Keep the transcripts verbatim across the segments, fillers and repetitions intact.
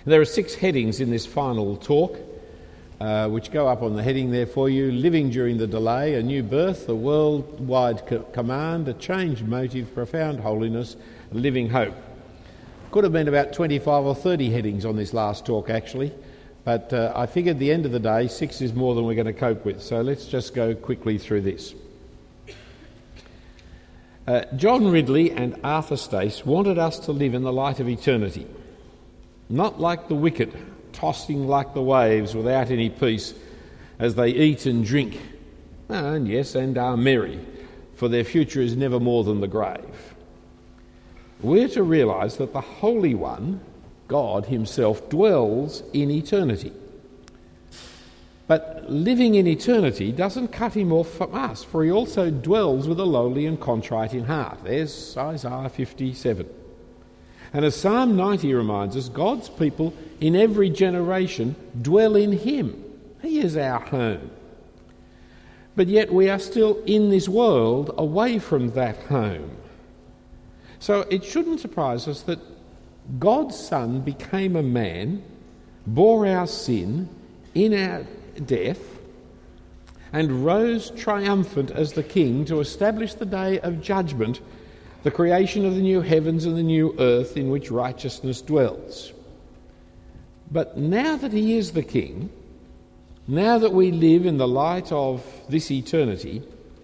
There are six headings in this final talk, uh, which go up on the heading there for you: living during the delay, a new birth, a worldwide co- command, a changed motive, profound holiness, living hope. Could have been about twenty-five or thirty headings on this last talk, actually, but uh, I figured at the end of the day, six is more than we're going to cope with, so let's just go quickly through this. Uh, John Ridley and Arthur Stace wanted us to live in the light of eternity, not like the wicked, tossing like the waves without any peace as they eat and drink, and yes, and are merry, for their future is never more than the grave. We're to realise that the Holy One, God himself, dwells in eternity. But living in eternity doesn't cut him off from us, for he also dwells with the lowly and contrite in heart. There's Isaiah fifty-seven. And as Psalm ninety reminds us, God's people in every generation dwell in him. He is our home. But yet we are still in this world away from that home. So it shouldn't surprise us that God's Son became a man, bore our sin in our death, and rose triumphant as the King to establish the day of judgment, the creation of the new heavens and the new earth in which righteousness dwells. But now that he is the King, now that we live in the light of this eternity,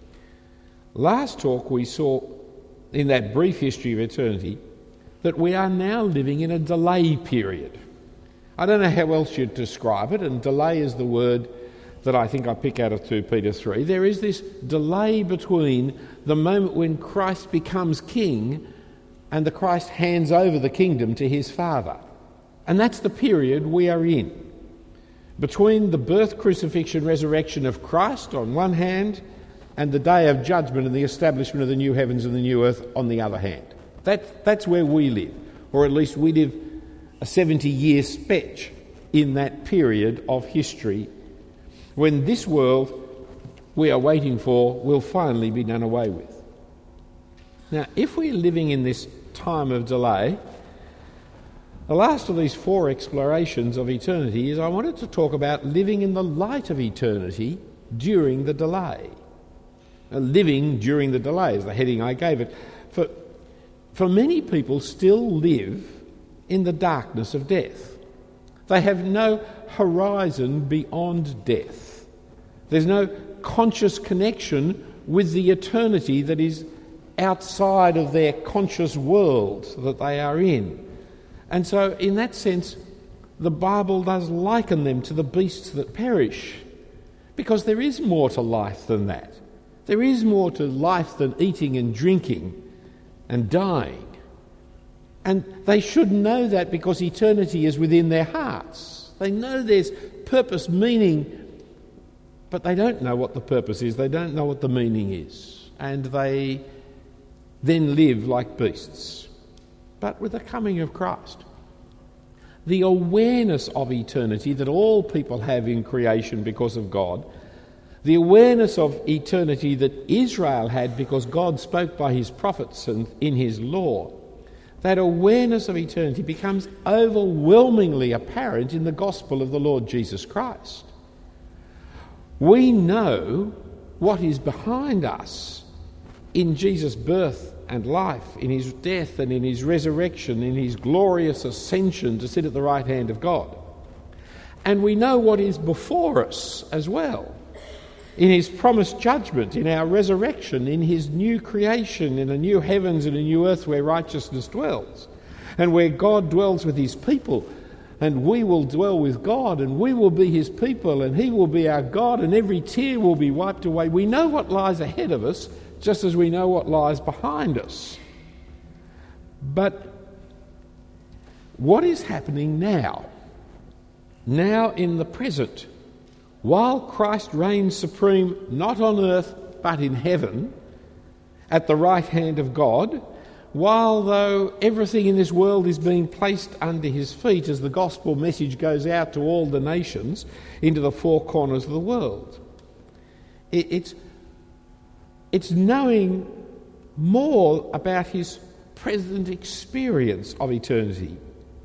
last talk we saw in that brief history of eternity that we are now living in a delay period. I don't know how else you'd describe it, and delay is the word that I think I pick out of Second Peter three. There is this delay between the moment when Christ becomes King and the Christ hands over the kingdom to his Father. And that's the period we are in. Between the birth, crucifixion, resurrection of Christ on one hand, and the day of judgment and the establishment of the new heavens and the new earth on the other hand. That, that's where we live, or at least we live a seventy-year stretch in that period of history when this world we are waiting for will finally be done away with. Now, if we're living in this time of delay, the last of these four explorations of eternity is I wanted to talk about living in the light of eternity during the delay. Living during the delay is the heading I gave it. For, for many people still live in the darkness of death. They have no horizon beyond death. There's no conscious connection with the eternity that is outside of their conscious world that they are in. And so in that sense, the Bible does liken them to the beasts that perish, because there is more to life than that. There is more to life than eating and drinking and dying. And they should know that because eternity is within their hearts. They know there's purpose, meaning, but they don't know what the purpose is. They don't know what the meaning is. And they then live like beasts. But with the coming of Christ, the awareness of eternity that all people have in creation because of God, the awareness of eternity that Israel had because God spoke by his prophets and in his law, that awareness of eternity becomes overwhelmingly apparent in the gospel of the Lord Jesus Christ. We know what is behind us in Jesus' birth and life, in his death and in his resurrection, in his glorious ascension to sit at the right hand of God. And we know what is before us as well, in his promised judgment, in our resurrection, in his new creation, in a new heavens and a new earth where righteousness dwells, and where God dwells with his people, and we will dwell with God, and we will be his people, and he will be our God, and every tear will be wiped away. We know what lies ahead of us, just as we know what lies behind us. But what is happening now? Now in the present, while Christ reigns supreme not on earth but in heaven, at the right hand of God, while though everything in this world is being placed under his feet as the gospel message goes out to all the nations into the four corners of the world. It, it's, it's knowing more about his present experience of eternity.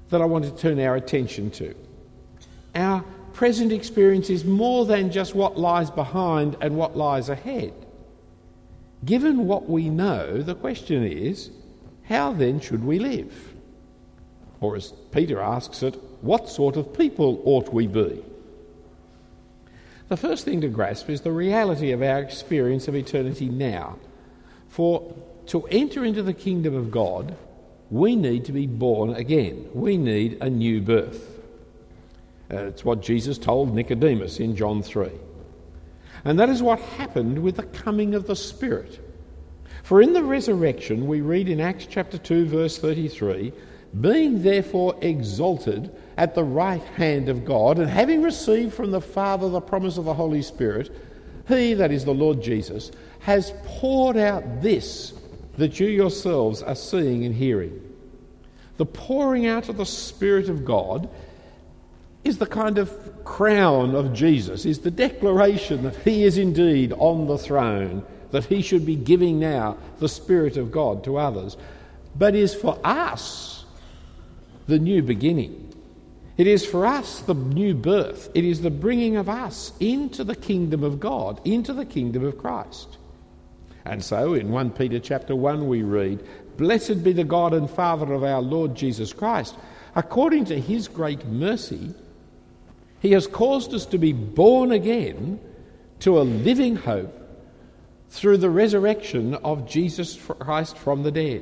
that I want to turn our attention to. Our present experience is more than just what lies behind and what lies ahead. Given what we know, the question is, how then should we live? Or as Peter asks it, what sort of people ought we be? The first thing to grasp is the reality of our experience of eternity now. For to enter into the kingdom of God, we need to be born again. We need a new birth. Uh, it's what Jesus told Nicodemus in John three. And that is what happened with the coming of the Spirit. For in the resurrection, we read in Acts chapter two, verse thirty-three, being therefore exalted at the right hand of God, and having received from the Father the promise of the Holy Spirit, he, that is the Lord Jesus, has poured out this that you yourselves are seeing and hearing. The pouring out of the Spirit of God is the kind of crown of Jesus, is the declaration that he is indeed on the throne, that he should be giving now the Spirit of God to others, but is for us the new beginning. It is for us the new birth. It is the bringing of us into the kingdom of God, into the kingdom of Christ. And so in First Peter chapter one we read, "Blessed be the God and Father of our Lord Jesus Christ. According to his great mercy, he has caused us to be born again to a living hope through the resurrection of Jesus Christ from the dead."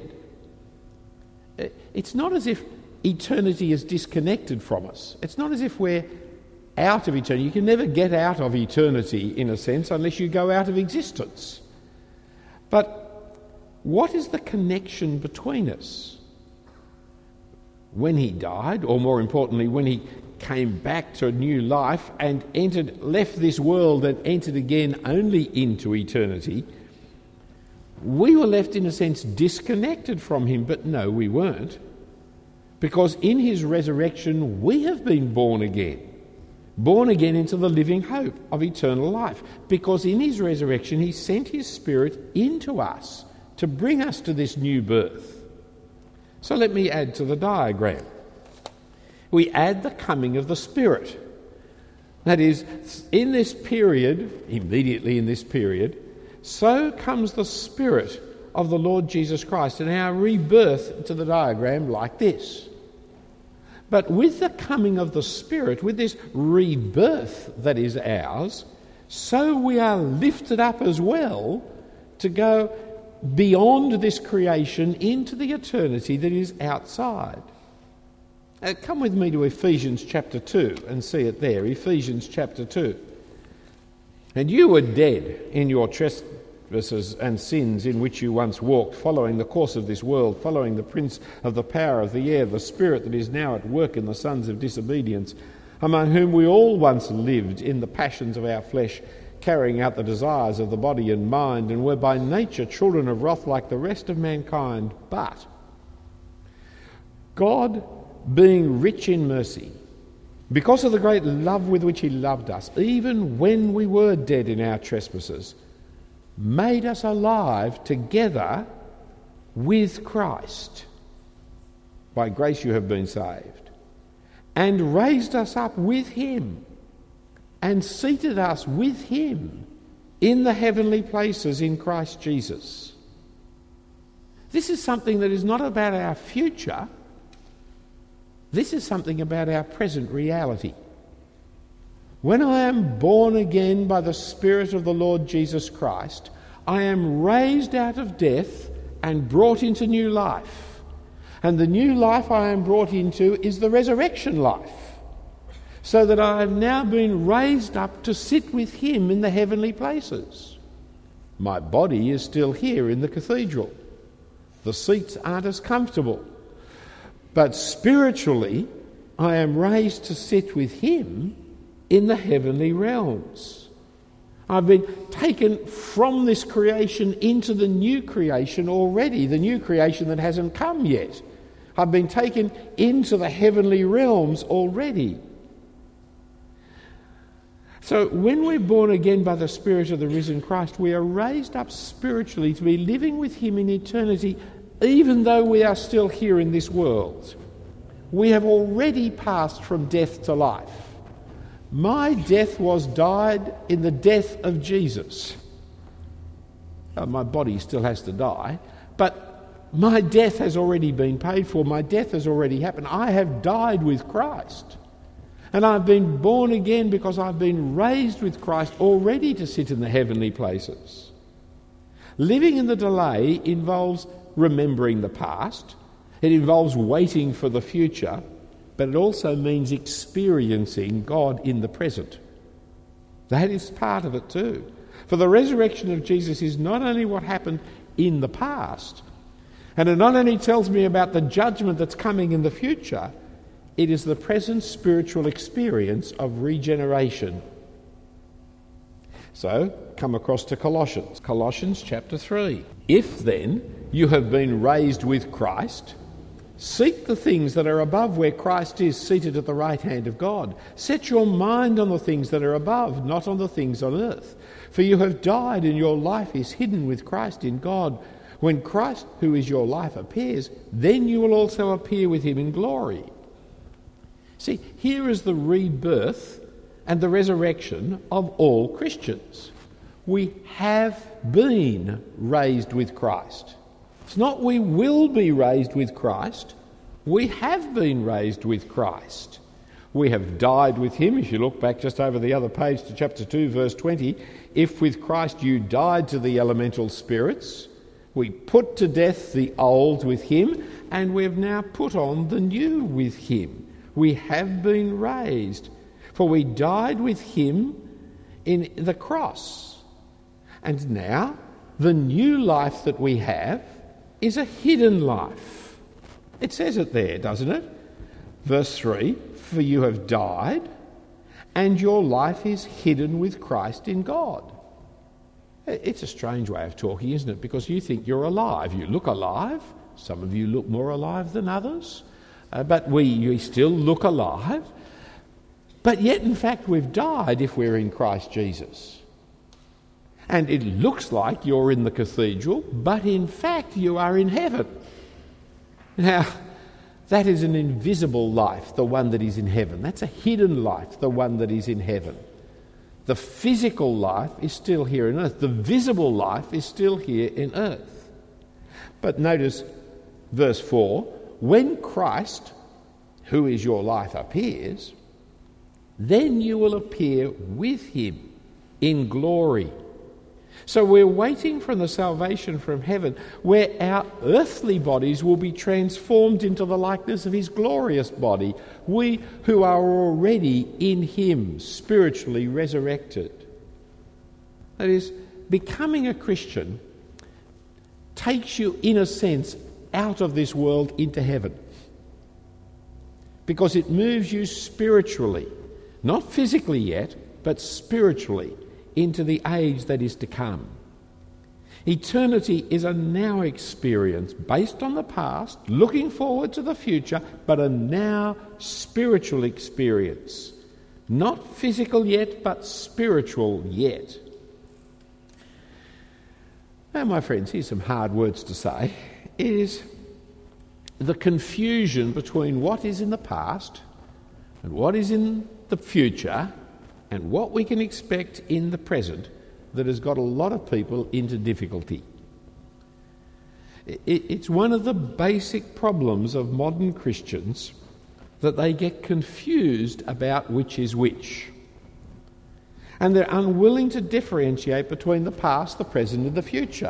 It's not as if eternity is disconnected from us. It's not as if we're out of eternity. You can never get out of eternity, in a sense, unless you go out of existence. But what is the connection between us? When he died, or more importantly, when he came back to a new life and entered, left this world and entered again only into eternity, we were left, in a sense, disconnected from him. But no, we weren't. Because in his resurrection, we have been born again. Born again into the living hope of eternal life. Because in his resurrection, he sent his Spirit into us to bring us to this new birth. So let me add to the diagram. We add the coming of the Spirit. That is, in this period, immediately in this period, so comes the Spirit of the Lord Jesus Christ, and our rebirth to the diagram like this. But with the coming of the Spirit, with this rebirth that is ours, so we are lifted up as well to go beyond this creation into the eternity that is outside. Uh, come with me to Ephesians chapter two and see it there, Ephesians chapter two. "And you were dead in your trespasses and sins in which you once walked, following the course of this world, following the prince of the power of the air, the spirit that is now at work in the sons of disobedience, among whom we all once lived in the passions of our flesh, carrying out the desires of the body and mind, and were by nature children of wrath like the rest of mankind. But God, being rich in mercy, because of the great love with which he loved us, even when we were dead in our trespasses, made us alive together with Christ. By grace you have been saved. And raised us up with him, and seated us with him in the heavenly places in Christ Jesus." This is something that is not about our future. This is something about our present reality. When I am born again by the Spirit of the Lord Jesus Christ, I am raised out of death and brought into new life. And the new life I am brought into is the resurrection life, so that I have now been raised up to sit with him in the heavenly places. My body is still here in the cathedral. The seats aren't as comfortable. But spiritually, I am raised to sit with him in the heavenly realms. I've been taken from this creation into the new creation already, the new creation that hasn't come yet. I've been taken into the heavenly realms already. So when we're born again by the Spirit of the risen Christ, we are raised up spiritually to be living with him in eternity, even though we are still here in this world. we have already passed from death to life. My death was died in the death of Jesus. Uh, my body still has to die, but my death has already been paid for. My death has already happened. I have died with Christ. And I've been born again because I've been raised with Christ already to sit in the heavenly places. Living in the delay involves remembering the past. It involves waiting for the future, but it also means experiencing God in the present. That is part of it too. For the resurrection of Jesus is not only what happened in the past, and it not only tells me about the judgment that's coming in the future, it is the present spiritual experience of regeneration. So, come across to Colossians. Colossians chapter three. If then you have been raised with Christ, seek the things that are above where Christ is seated at the right hand of God. Set your mind on the things that are above, not on the things on earth. For you have died and your life is hidden with Christ in God. When Christ, who is your life, appears, then you will also appear with him in glory. See, here is the rebirth and the resurrection of all Christians. We have been raised with Christ. It's not we will be raised with Christ. We have been raised with Christ. We have died with him. If you look back just over the other page to chapter two, verse twenty, if with Christ you died to the elemental spirits, we put to death the old with him, and we have now put on the new with him. We have been raised, for we died with him in the cross. And now, the new life that we have is a hidden life. It says it there, doesn't it? Verse three, for you have died, and your life is hidden with Christ in God. It's a strange way of talking, isn't it? Because you think you're alive. You look alive. Some of you look more alive than others. Uh, but we, we still look alive. But yet, in fact, we've died if we're in Christ Jesus. And it looks like you're in the cathedral, but in fact you are in heaven. Now, that is an invisible life, the one that is in heaven. That's a hidden life, the one that is in heaven. The physical life is still here on earth. The visible life is still here in earth. But notice verse four, when Christ, who is your life, appears, then you will appear with him in glory. So we're waiting for the salvation from heaven, where our earthly bodies will be transformed into the likeness of his glorious body, we who are already in him, spiritually resurrected. That is, becoming a Christian takes you, in a sense, out of this world into heaven, because it moves you spiritually, not physically yet, but spiritually, into the age that is to come. Eternity is a now experience based on the past, looking forward to the future, but a now spiritual experience. Not physical yet, but spiritual yet. Now, my friends, here's some hard words to say. It is the confusion between what is in the past and what is in the future and what we can expect in the present that has got a lot of people into difficulty. It's one of the basic problems of modern Christians that they get confused about which is which. And they're unwilling to differentiate between the past, the present and the future.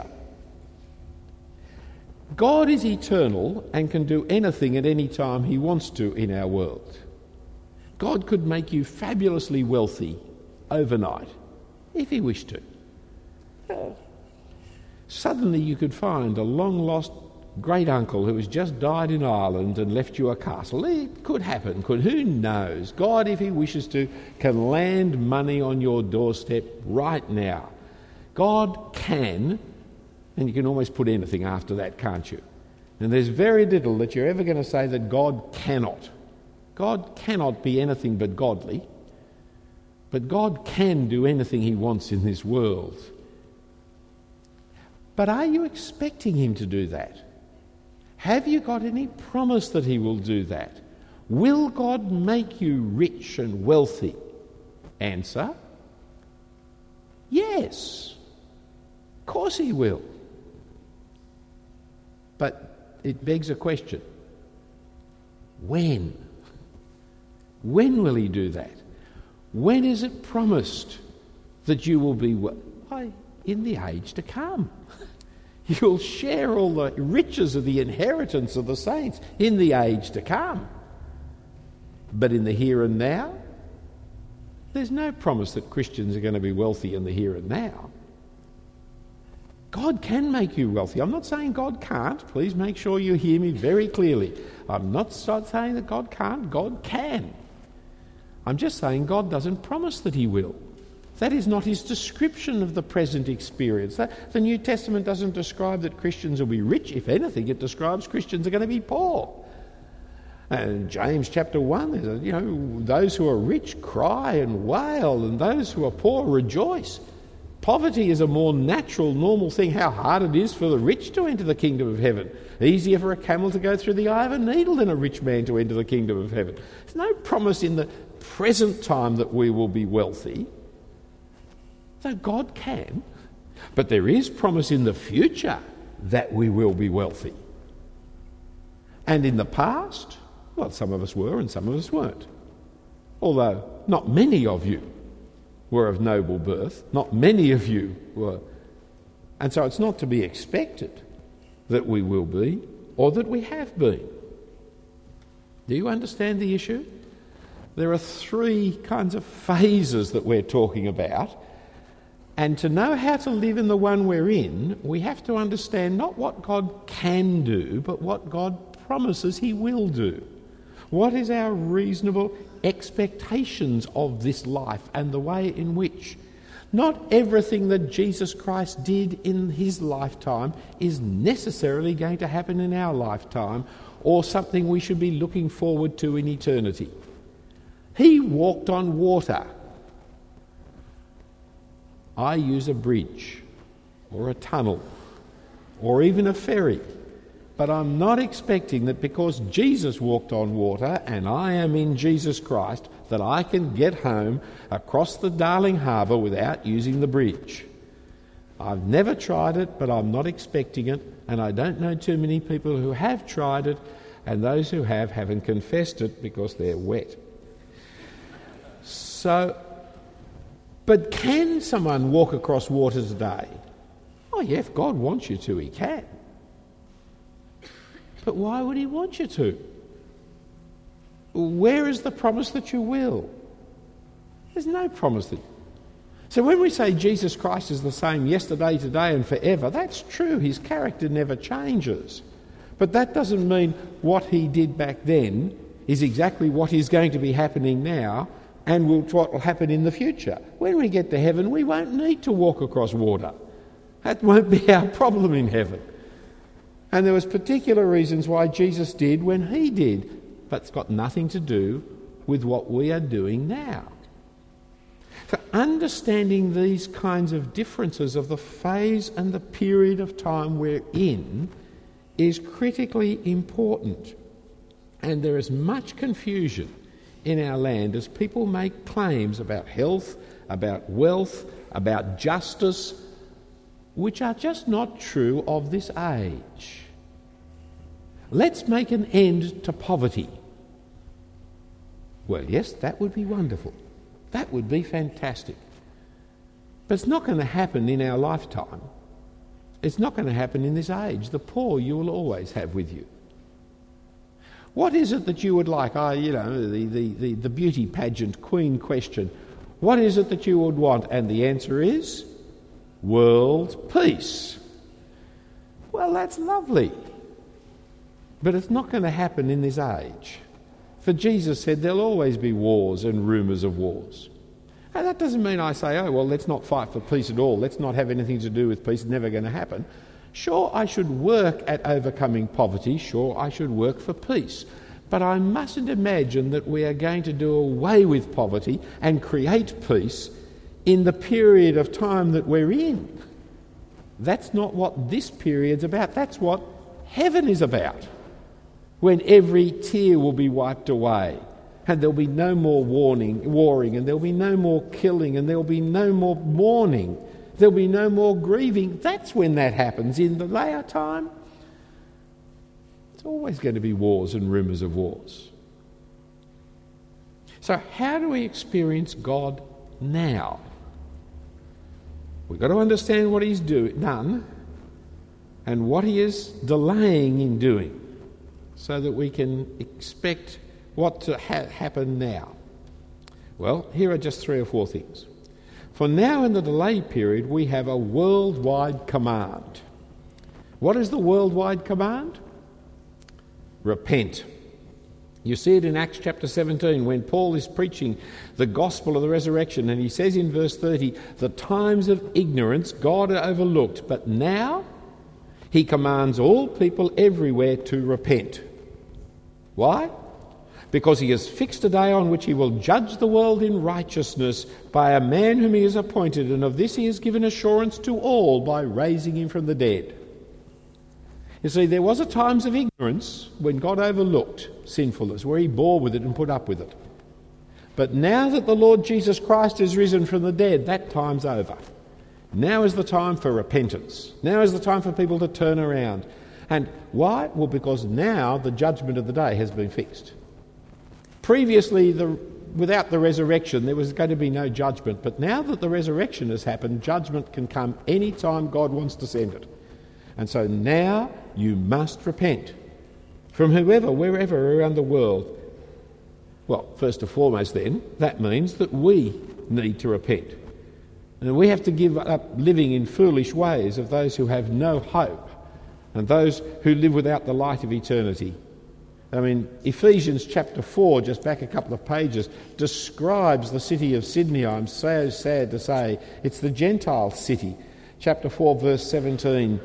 God is eternal and can do anything at any time he wants to in our world. God could make you fabulously wealthy overnight, if he wished to. Suddenly you could find a long-lost great-uncle who has just died in Ireland and left you a castle. It could happen, could who knows? God, if he wishes to, can land money on your doorstep right now. God can, and you can almost put anything after that, can't you? And there's very little that you're ever going to say that God cannot. God cannot be anything but godly, but God can do anything he wants in this world. But are you expecting him to do that? Have you got any promise that he will do that? Will God make you rich and wealthy? Answer: yes. Of course he will. But it begs a question. When? When will he do that? When is it promised that you will be well? Why, in the age to come. You'll share all the riches of the inheritance of the saints in the age to come. But in the here and now, there's no promise that Christians are going to be wealthy in the here and now. God can make you wealthy. I'm not saying God can't. Please make sure you hear me very clearly. I'm not saying that God can't. God can. I'm just saying God doesn't promise that he will. That is not his description of the present experience. That, the New Testament doesn't describe that Christians will be rich. If anything, it describes Christians are going to be poor. And James chapter one, you know, those who are rich cry and wail, and those who are poor rejoice. Poverty is a more natural, normal thing. How hard it is for the rich to enter the kingdom of heaven. Easier for a camel to go through the eye of a needle than a rich man to enter the kingdom of heaven. There's no promise in the present time that we will be wealthy. So God can. But there is promise in the future that we will be wealthy. And in the past, well, some of us were and some of us weren't. Although not many of you were of noble birth. Not many of you were. And so it's not to be expected that we will be or that we have been. Do you understand the issue? There are three kinds of phases that we're talking about. And to know how to live in the one we're in, we have to understand not what God can do, but what God promises he will do. What is our reasonable expectations of this life and the way in which not everything that Jesus Christ did in his lifetime is necessarily going to happen in our lifetime or something we should be looking forward to in eternity. He walked on water. I use a bridge or a tunnel or even a ferry. But I'm not expecting that because Jesus walked on water and I am in Jesus Christ that I can get home across the Darling Harbour without using the bridge. I've never tried it, but I'm not expecting it, and I don't know too many people who have tried it, and those who have haven't confessed it because they're wet. So, but can someone walk across water today? Oh yeah, if God wants you to, he can. But why would he want you to? Where is the promise that you will? There's no promise that... So when we say Jesus Christ is the same yesterday, today and forever, that's true. His character never changes. But that doesn't mean what he did back then is exactly what is going to be happening now and will, what will happen in the future. When we get to heaven, we won't need to walk across water. That won't be our problem in heaven. And there was particular reasons why Jesus did when he did, but it's got nothing to do with what we are doing now. So understanding these kinds of differences of the phase and the period of time we're in is critically important. And there is much confusion in our land as people make claims about health, about wealth, about justice, which are just not true of this age. Let's make an end to poverty. Well, yes, that would be wonderful. That would be fantastic. But it's not going to happen in our lifetime. It's not going to happen in this age. The poor you will always have with you. What is it that you would like? Oh, you know, the, the, the, the beauty pageant queen question. What is it that you would want? And the answer is world peace. Well, that's lovely. But it's not going to happen in this age. For Jesus said there'll always be wars and rumours of wars. And that doesn't mean I say, oh, well, let's not fight for peace at all. Let's not have anything to do with peace. It's never going to happen. Sure, I should work at overcoming poverty. Sure, I should work for peace. But I mustn't imagine that we are going to do away with poverty and create peace in the period of time that we're in. That's not what this period's about. That's what heaven is about. when every tear will be wiped away, and there'll be no more warning, warring, and there'll be no more killing, and there'll be no more mourning, there'll be no more grieving. That's when that happens. In the later time, it's always going to be wars and rumours of wars. So how do we experience God now? We've got to understand what he's do, done and what he is delaying in doing, so that we can expect what to ha- happen now. Well, here are just three or four things. For now, in the delay period, we have a worldwide command. What is the worldwide command? Repent. You see it in Acts chapter seventeen when Paul is preaching the gospel of the resurrection, and he says in verse thirty, the times of ignorance God had overlooked, but now he commands all people everywhere to repent. Why? Because he has fixed a day on which he will judge the world in righteousness by a man whom he has appointed, and of this he has given assurance to all by raising him from the dead. You see, there was a times of ignorance when God overlooked sinfulness, where he bore with it and put up with it. But now that the Lord Jesus Christ is risen from the dead, that time's over. Now is the time for repentance. Now is the time for people to turn around. And why? Well, because now the judgment of the day has been fixed. Previously, the, without the resurrection, there was going to be no judgment. But now that the resurrection has happened, judgment can come any time God wants to send it. And so now you must repent from whoever, wherever around the world. Well, first and foremost then, that means that we need to repent. And we have to give up living in foolish ways of those who have no hope and those who live without the light of eternity. I mean, Ephesians chapter four, just back a couple of pages, describes the city of Sydney. I'm so sad to say it's the Gentile city. Chapter four, verse seventeen.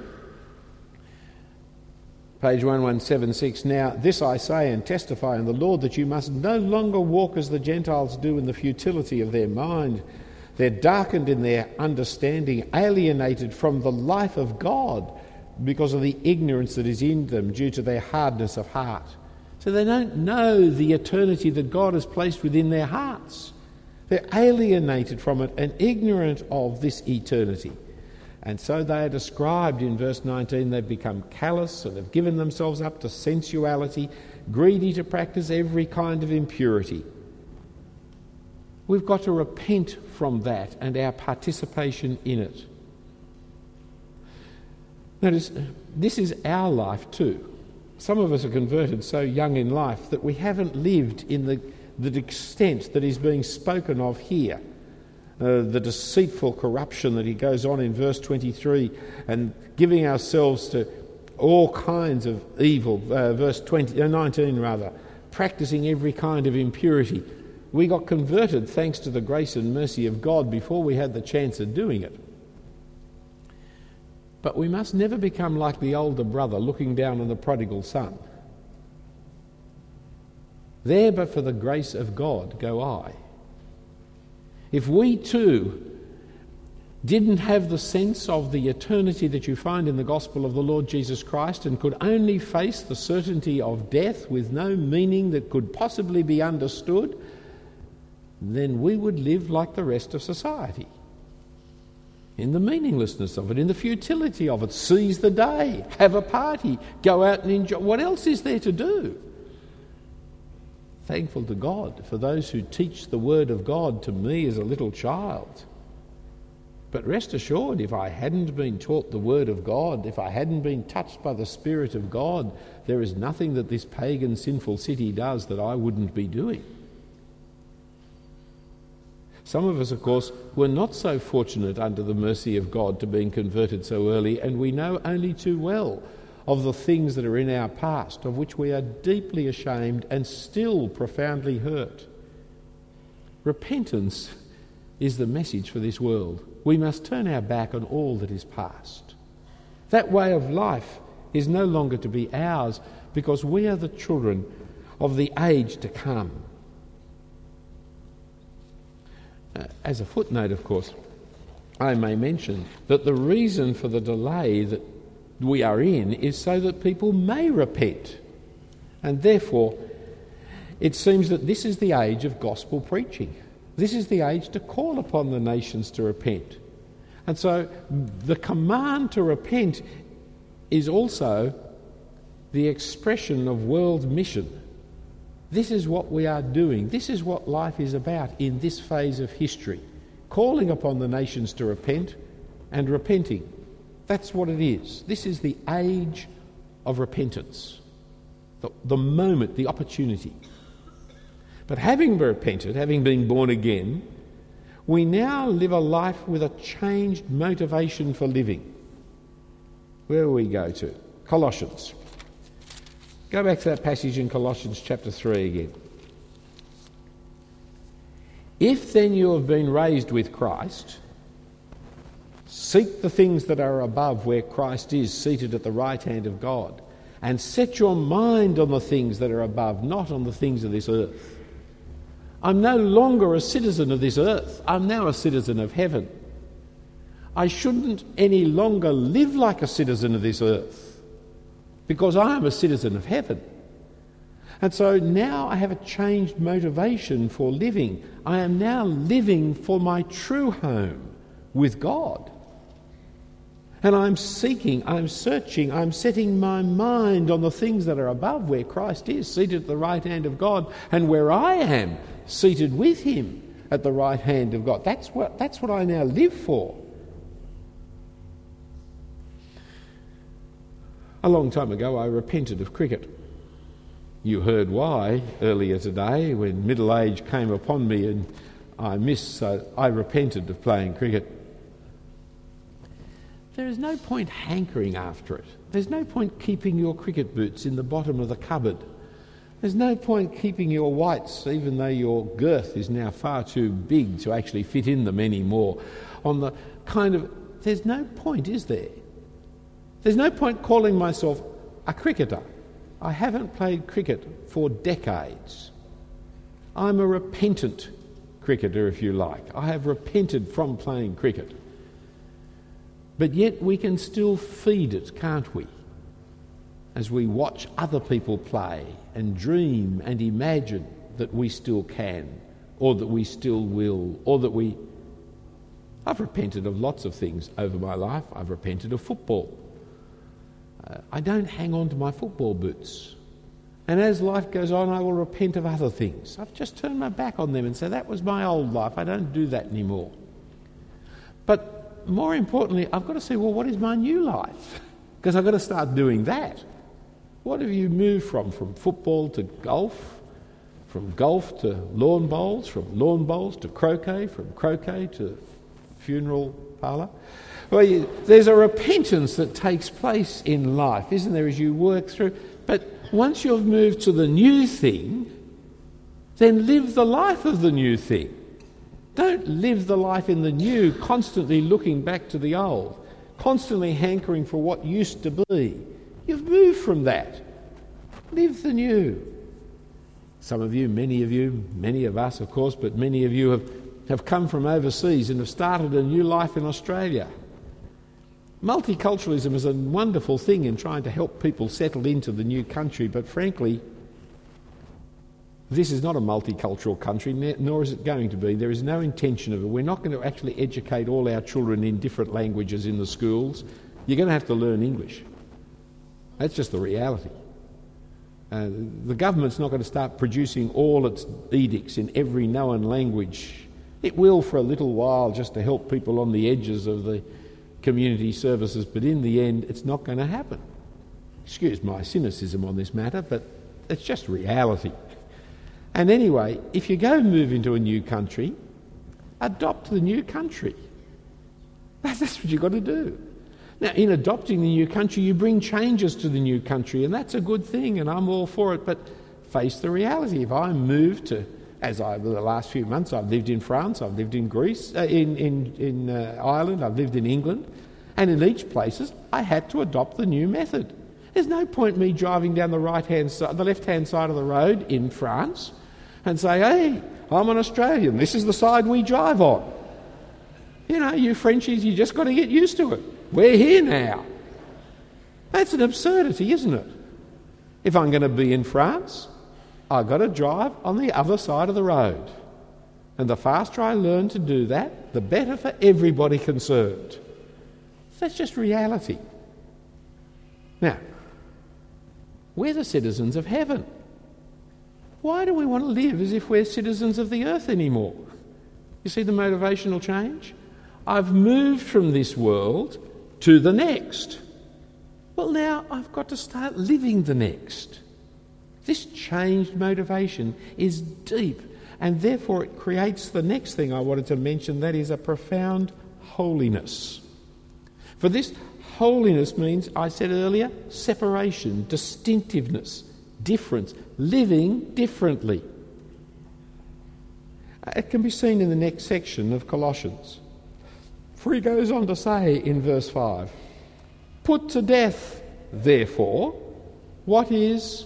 Page eleven seventy-six, now this I say and testify in the Lord, that you must no longer walk as the Gentiles do in the futility of their mind. They're darkened in their understanding, alienated from the life of God because of the ignorance that is in them due to their hardness of heart. So they don't know the eternity that God has placed within their hearts. They're alienated from it and ignorant of this eternity. And so they are described in verse nineteen, they've become callous and have given themselves up to sensuality, greedy to practice every kind of impurity. We've got to repent from that and our participation in it. Notice, this is our life too. Some of us are converted so young in life that we haven't lived in the, the extent that is being spoken of here. Uh, the deceitful corruption that he goes on in verse twenty-three, and giving ourselves to all kinds of evil, uh, verse twenty, uh, nineteen rather, practicing every kind of impurity. We got converted thanks to the grace and mercy of God before we had the chance of doing it. But we must never become like the older brother looking down on the prodigal son. There but for the grace of God go I. If we too didn't have the sense of the eternity that you find in the gospel of the Lord Jesus Christ and could only face the certainty of death with no meaning that could possibly be understood, then we would live like the rest of society. In the meaninglessness of it, in the futility of it, seize the day, have a party, go out and enjoy. What else is there to do? Thankful to God for those who teach the word of God to me as a little child. But rest assured, if I hadn't been taught the word of God, if I hadn't been touched by the Spirit of God, there is nothing that this pagan sinful city does that I wouldn't be doing. Some of us, of course, were not so fortunate under the mercy of God to being converted so early, and we know only too well of the things that are in our past, of which we are deeply ashamed and still profoundly hurt. Repentance is the message for this world. We must turn our back on all that is past. That way of life is no longer to be ours, because we are the children of the age to come. Uh, as a footnote, of course, I may mention that the reason for the delay that we are in is so that people may repent. And therefore, it seems that this is the age of gospel preaching. This is the age to call upon the nations to repent. And so the command to repent is also the expression of world mission. This is what we are doing. This is what life is about in this phase of history. Calling upon the nations to repent and repenting. That's what it is. This is the age of repentance. The, the moment, the opportunity. But having repented, having been born again, we now live a life with a changed motivation for living. Where will we go to? Colossians. Go back to that passage in Colossians chapter three again. If then you have been raised with Christ, seek the things that are above where Christ is seated at the right hand of God, and set your mind on the things that are above, not on the things of this earth. I'm no longer a citizen of this earth. I'm now a citizen of heaven. I shouldn't any longer live like a citizen of this earth, because I am a citizen of heaven. And so now I have a changed motivation for living. I am now living for my true home with God. And I'm seeking, I'm searching, I'm setting my mind on the things that are above where Christ is, seated at the right hand of God, and where I am, seated with him at the right hand of God. That's what, that's what I now live for. A long time ago, I repented of cricket. You heard why earlier today when middle age came upon me and I missed, so I repented of playing cricket. There is no point hankering after it. There's no point keeping your cricket boots in the bottom of the cupboard. There's no point keeping your whites, even though your girth is now far too big to actually fit in them anymore. On the kind of, there's no point, is there? There's no point calling myself a cricketer. I haven't played cricket for decades. I'm a repentant cricketer, if you like. I have repented from playing cricket. But yet we can still feed it, can't we? As we watch other people play and dream and imagine that we still can, or that we still will, or that we... I've repented of lots of things over my life. I've repented of football. Uh, I don't hang on to my football boots. And as life goes on, I will repent of other things. I've just turned my back on them and said, that was my old life. I don't do that anymore. But more importantly, I've got to say, well, what is my new life? Because I've got to start doing that. What have you moved from? From football to golf? From golf to lawn bowls? From lawn bowls to croquet? From croquet to funeral parlour? Well, you, there's a repentance that takes place in life, isn't there, as you work through. But once you've moved to the new thing, then live the life of the new thing. Don't live the life in the new, constantly looking back to the old, constantly hankering for what used to be. You've moved from that. Live the new. Some of you, many of you, many of us, of course, but many of you have, have come from overseas and have started a new life in Australia. Multiculturalism is a wonderful thing in trying to help people settle into the new country, but frankly, this is not a multicultural country, nor is it going to be. There is no intention of it. We're not going to actually educate all our children in different languages in the schools. You're going to have to learn English. That's just the reality. Uh, the government's not going to start producing all its edicts in every known language. It will for a little while just to help people on the edges of the community services, but in the end it's not going to happen. Excuse my cynicism on this matter, but it's just reality. And anyway, if you go move into a new country, adopt the new country. That's what you've got to do. Now, in adopting the new country, you bring changes to the new country, and that's a good thing, and I'm all for it, but face the reality. If I move to, as I, over the last few months, I've lived in France, I've lived in Greece, uh, in, in, in uh, Ireland, I've lived in England, and in each places, I had to adopt the new method. There's no point me driving down the right-hand side, the left-hand side of the road in France and say, hey, I'm an Australian, this is the side we drive on. You know, you Frenchies, you just got to get used to it. We're here now. That's an absurdity, isn't it? If I'm going to be in France, I've got to drive on the other side of the road. And the faster I learn to do that, the better for everybody concerned. That's just reality. Now, we're the citizens of heaven. Why do we want to live as if we're citizens of the earth anymore? You see the motivational change? I've moved from this world to the next. Well, now I've got to start living the next. This changed motivation is deep, and therefore it creates the next thing I wanted to mention, that is a profound holiness. For this holiness means, I said earlier, separation, distinctiveness, difference, living differently. It can be seen in the next section of Colossians. For he goes on to say in verse five, "Put to death, therefore, what is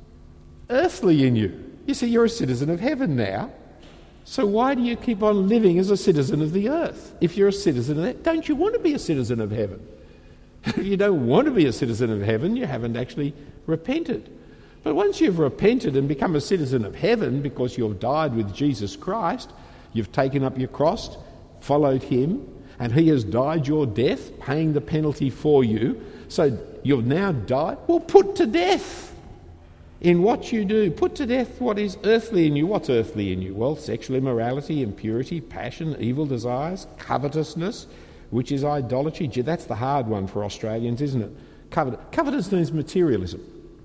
earthly in you." You see, you're a citizen of heaven now. So why do you keep on living as a citizen of the earth? If you're a citizen of that, don't you want to be a citizen of heaven? If you don't want to be a citizen of heaven, you haven't actually repented. But once you've repented and become a citizen of heaven because you've died with Jesus Christ, you've taken up your cross, followed him, and he has died your death, paying the penalty for you, so you've now died, well, put to death in what you do. Put to death what is earthly in you. What's earthly in you? Well, sexual immorality, impurity, passion, evil desires, covetousness, which is idolatry. Gee, that's the hard one for Australians, isn't it? Covet- covetousness is materialism.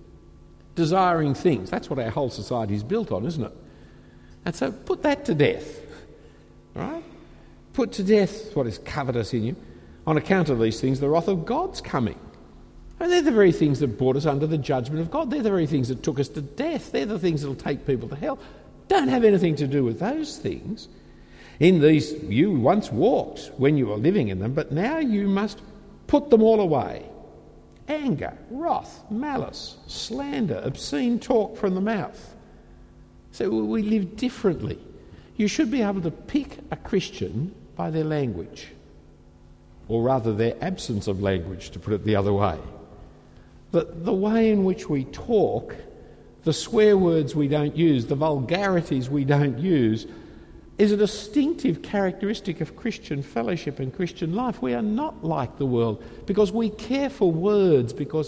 Desiring things. That's what our whole society is built on, isn't it? And so put that to death. Right? Put to death what is covetous in you. On account of these things, the wrath of God's coming. And they're the very things that brought us under the judgment of God. They're the very things that took us to death. They're the things that will take people to hell. Don't have anything to do with those things. In these, you once walked when you were living in them, but now you must put them all away. Anger, wrath, malice, slander, obscene talk from the mouth. So we live differently. You should be able to pick a Christian by their language, or rather their absence of language, to put it the other way. The, the way in which we talk, the swear words we don't use, the vulgarities we don't use, is a distinctive characteristic of Christian fellowship and Christian life. We are not like the world because we care for words, because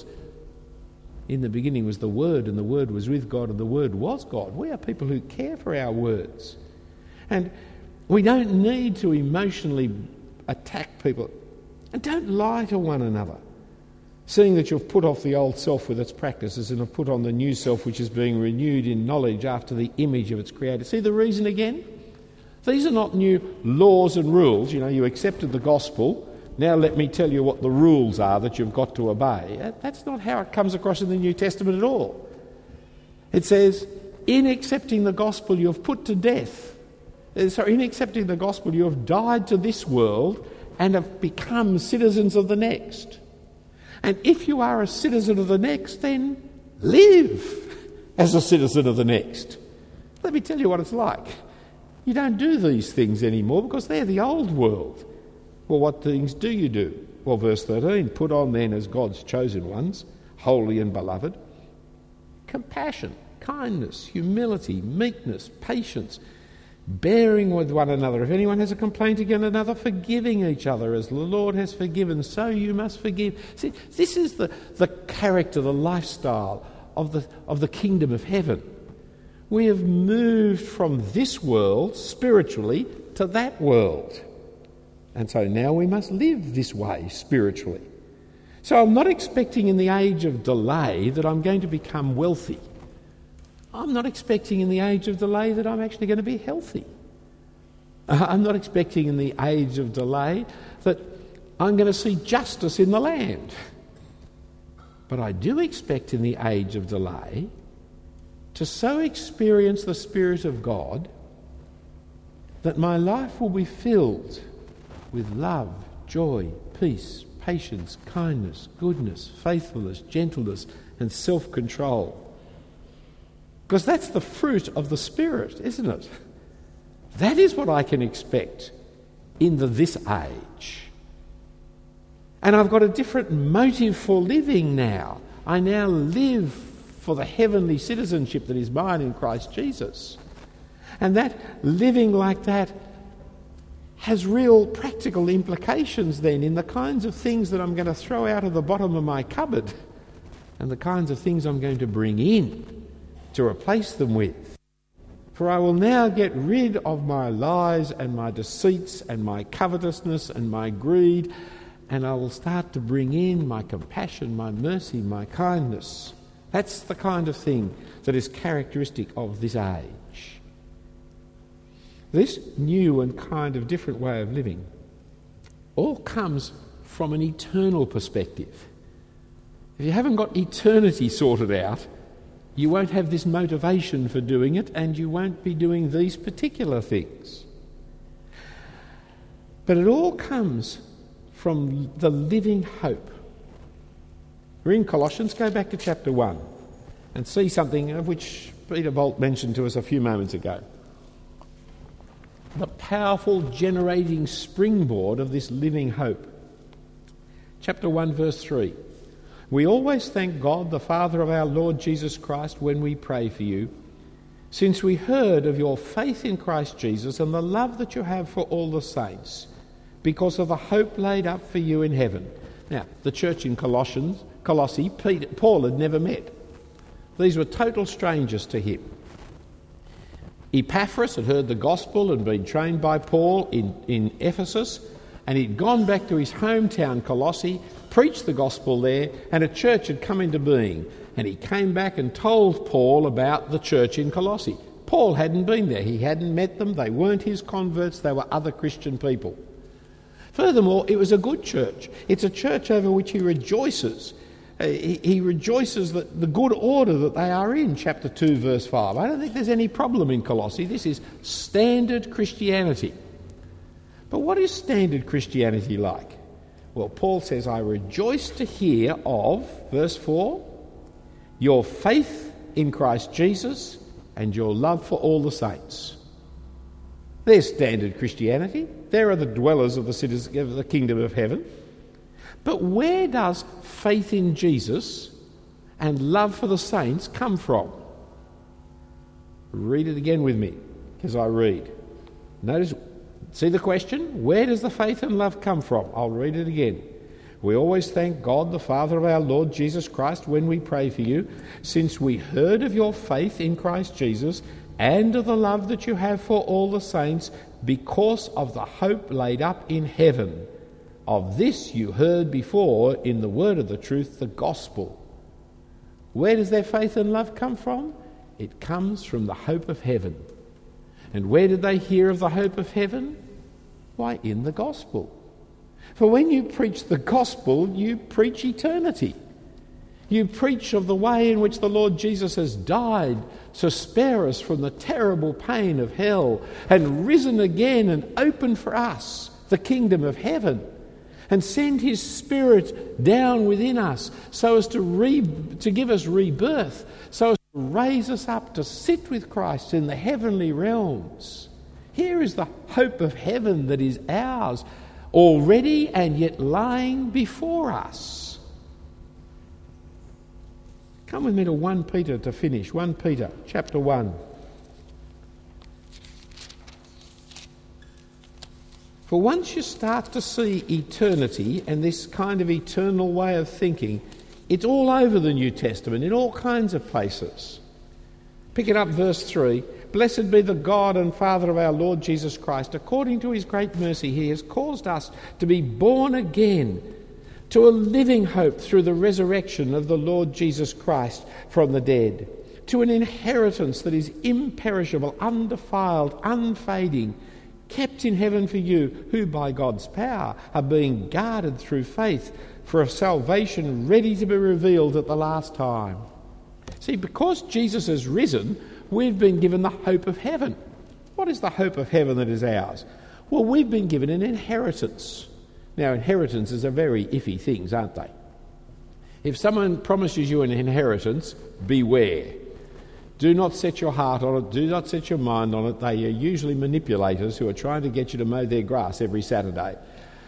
in the beginning was the Word, and the Word was with God, and the Word was God. We are people who care for our words. And we don't need to emotionally attack people. And don't lie to one another, seeing that you've put off the old self with its practices and have put on the new self, which is being renewed in knowledge after the image of its Creator. See the reason again? These are not new laws and rules. You know, you accepted the gospel. Now let me tell you what the rules are that you've got to obey. That's not how it comes across in the New Testament at all. It says, in accepting the gospel you have put to death. So in accepting the gospel you have died to this world and have become citizens of the next. And if you are a citizen of the next, then live as a citizen of the next. Let me tell you what it's like. You don't do these things anymore because they're the old world. Well, what things do you do? Well, verse thirteen, put on then as God's chosen ones, holy and beloved, compassion, kindness, humility, meekness, patience, bearing with one another. If anyone has a complaint against another, forgiving each other as the Lord has forgiven, so you must forgive. See, this is the, the character, the lifestyle of the, of the kingdom of heaven. We have moved from this world, spiritually, to that world. And so now we must live this way, spiritually. So I'm not expecting in the age of delay that I'm going to become wealthy. I'm not expecting in the age of delay that I'm actually going to be healthy. I'm not expecting in the age of delay that I'm going to see justice in the land. But I do expect in the age of delay to so experience the Spirit of God that my life will be filled with love, joy, peace, patience, kindness, goodness, faithfulness, gentleness, and self-control. Because that's the fruit of the Spirit, isn't it? That is what I can expect in the this age. And I've got a different motive for living now. I now live for the heavenly citizenship that is mine in Christ Jesus. And that living like that has real practical implications then in the kinds of things that I'm going to throw out of the bottom of my cupboard and the kinds of things I'm going to bring in to replace them with. For I will now get rid of my lies and my deceits and my covetousness and my greed, and I will start to bring in my compassion, my mercy, my kindness. That's the kind of thing that is characteristic of this age. This new and kind of different way of living all comes from an eternal perspective. If you haven't got eternity sorted out, you won't have this motivation for doing it, and you won't be doing these particular things. But it all comes from the living hope. We're in Colossians. Go back to chapter one and see something of which Peter Bolt mentioned to us a few moments ago. The powerful generating springboard of this living hope. Chapter one, verse three. We always thank God, the Father of our Lord Jesus Christ, when we pray for you, since we heard of your faith in Christ Jesus and the love that you have for all the saints, because of the hope laid up for you in heaven. Now, the church in Colossians, Colossae, Peter, Paul had never met. These were total strangers to him. Epaphras had heard the gospel and been trained by Paul in, in Ephesus, and he'd gone back to his hometown Colossae, preached the gospel there, and a church had come into being. And he came back and told Paul about the church in Colossae. Paul hadn't been there. He hadn't met them. They weren't his converts. They were other Christian people. Furthermore, it was a good church. It's a church over which he rejoices. He, he rejoices that the good order that they are in, chapter two, verse five. I don't think there's any problem in Colossae. This is standard Christianity. But what is standard Christianity like? Well, Paul says, I rejoice to hear of, verse four, your faith in Christ Jesus and your love for all the saints. There's standard Christianity. There are the dwellers of the cities of the kingdom of heaven. But where does faith in Jesus and love for the saints come from? Read it again with me, because I read. Notice, see the question? Where does the faith and love come from? I'll read it again. We always thank God, the Father of our Lord Jesus Christ, when we pray for you, since we heard of your faith in Christ Jesus and of the love that you have for all the saints, because of the hope laid up in heaven. Of this you heard before in the word of the truth, the gospel. Where does their faith and love come from? It comes from the hope of heaven. And where did they hear of the hope of heaven? Why, in the gospel. For when you preach the gospel, you preach eternity. You preach of the way in which the Lord Jesus has died to spare us from the terrible pain of hell, and risen again and opened for us the kingdom of heaven, and send his Spirit down within us so as to, re- to give us rebirth, so as to raise us up to sit with Christ in the heavenly realms. Here is the hope of heaven that is ours already and yet lying before us. Come with me to First Peter to finish. First Peter chapter one. For once you start to see eternity and this kind of eternal way of thinking, it's all over the New Testament in all kinds of places. Pick it up, verse three. Blessed be the God and Father of our Lord Jesus Christ. According to his great mercy, he has caused us to be born again to a living hope through the resurrection of the Lord Jesus Christ from the dead, to an inheritance that is imperishable, undefiled, unfading, kept in heaven for you, who by God's power are being guarded through faith for a salvation ready to be revealed at the last time. See, because Jesus has risen, we've been given the hope of heaven. What is the hope of heaven that is ours? Well, we've been given an inheritance. Now, inheritances are very iffy things, aren't they? If someone promises you an inheritance, beware. Do not set your heart on it. Do not set your mind on it. They are usually manipulators who are trying to get you to mow their grass every Saturday.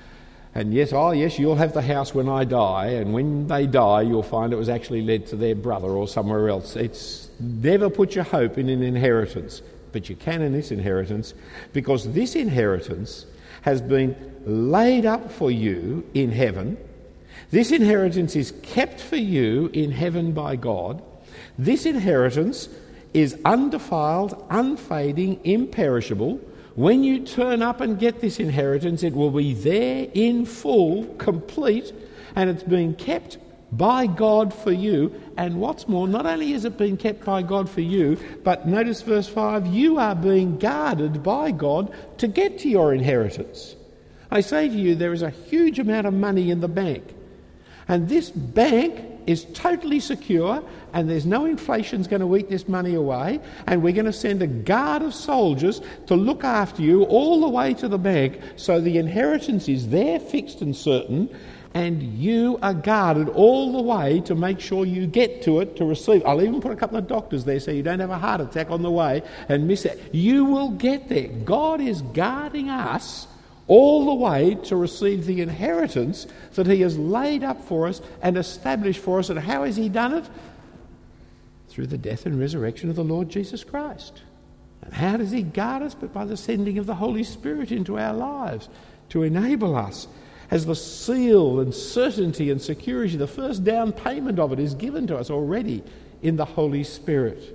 And yes, oh yes, you'll have the house when I die, and when they die you'll find it was actually led to their brother or somewhere else. It's never put your hope in an inheritance, but you can in this inheritance, because this inheritance has been laid up for you in heaven. This inheritance is kept for you in heaven by God. This inheritance is undefiled, unfading, imperishable. When you turn up and get this inheritance, it will be there in full, complete, and it's being kept by God for you. And what's more, not only is it being kept by God for you, but notice verse five, you are being guarded by God to get to your inheritance. I say to you, there is a huge amount of money in the bank, and this bank is totally secure, and there's no inflation's going to eat this money away, and we're going to send a guard of soldiers to look after you all the way to the bank, so the inheritance is there, fixed and certain, and you are guarded all the way to make sure you get to it to receive. I'll even put a couple of doctors there so you don't have a heart attack on the way and miss it. You will get there. God is guarding us all the way to receive the inheritance that he has laid up for us and established for us. And how has he done it? Through the death and resurrection of the Lord Jesus Christ. And how does he guard us? But by the sending of the Holy Spirit into our lives to enable us as the seal and certainty and security. The first down payment of it is given to us already in the Holy Spirit.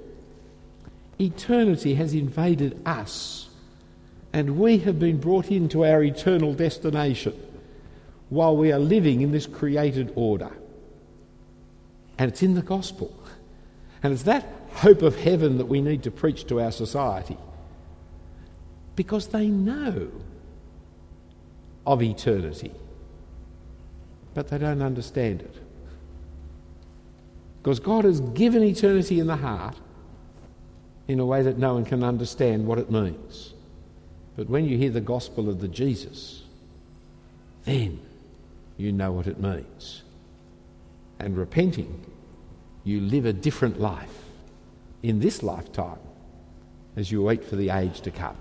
Eternity has invaded us, and we have been brought into our eternal destination while we are living in this created order. And it's in the gospel. And it's that hope of heaven that we need to preach to our society, because they know of eternity, but they don't understand it. Because God has given eternity in the heart in a way that no one can understand what it means. But when you hear the gospel of the Jesus, then you know what it means. And repenting, you live a different life in this lifetime as you wait for the age to come.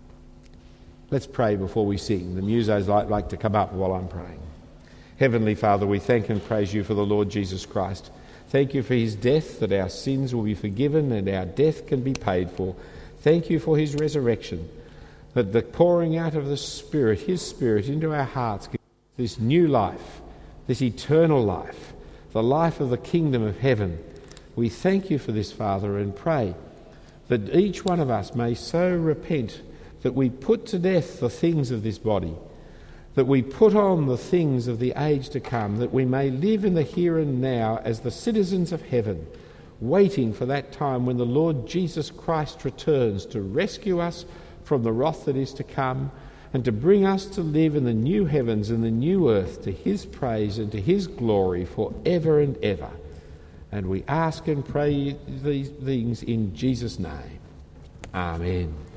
Let's pray before we sing. The musos like, like to come up while I'm praying. Heavenly Father, we thank and praise you for the Lord Jesus Christ. Thank you for his death, that our sins will be forgiven and our death can be paid for. Thank you for his resurrection, that the pouring out of the Spirit, his Spirit, into our hearts, this new life, this eternal life, the life of the kingdom of heaven. We thank you for this, Father, and pray that each one of us may so repent that we put to death the things of this body, that we put on the things of the age to come, that we may live in the here and now as the citizens of heaven, waiting for that time when the Lord Jesus Christ returns to rescue us from the wrath that is to come, and to bring us to live in the new heavens and the new earth to his praise and to his glory for ever and ever. And we ask and pray these things in Jesus' name. Amen.